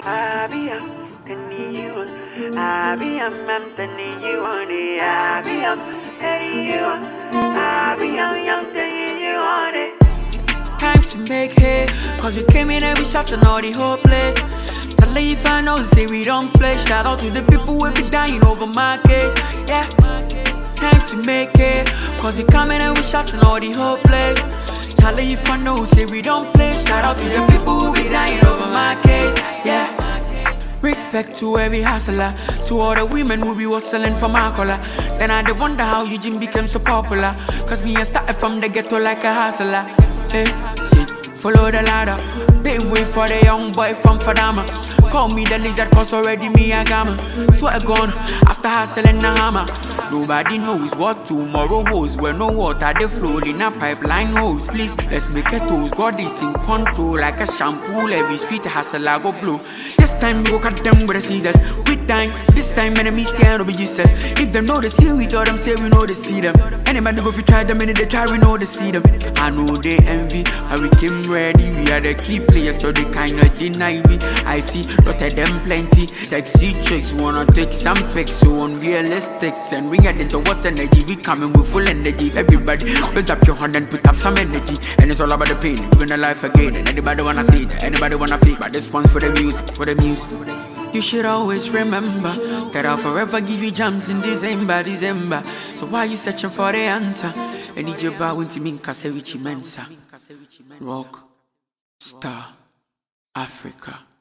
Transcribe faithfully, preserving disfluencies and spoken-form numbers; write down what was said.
I be I'm telling you, I be I'm, I'm telling you on it. I be I'm telling you, I be I'm, I'm telling you on it. Time to make hay, cause we came in and we shot on all the whole place. Tell you if I know, say we don't play. Shout out to the people who be dying over my case, yeah. Time to make hay, cause we come in and we shot on all the whole place. Tell you if I know, say we don't play. Shout out to the people who be dying over my case, yeah. Respect to every hustler, to all the women who be hustling for my color. Then I dey wonder how Eugene became so popular, cause me I started from the ghetto like a hustler. Hey, see, follow the ladder, pave way for the young boy from Fadama. Call me the lizard cause already me a gamma. Swear gone, after hustling the hammer. Nobody knows what tomorrow holds. Where no water they flow in a pipeline hose. Please, let's make a toast. God is in control like a shampoo. Every street hustler go blow. This time we go cut them with the scissors. With time, this time enemies say no be Jesus. If them know the see, we tell them say we know the see them. Anybody go if you try them and they try we know the see them. I know they envy, how we came ready. We are the key players so they cannot deny we. I see lot of them plenty. Sexy chicks wanna take some pics so unrealistic. And we get into what's energy. We coming with full energy. Everybody raise up your hand and put up some energy. And it's all about the pain, living the life again. And anybody wanna see that, anybody wanna feel. But this one's for the music, for the music. You should always remember that I'll forever give you jams in December, December. So why you searching for the answer? I need you bowing to me, Kasewichi Mensa. Rock, Star, Africa.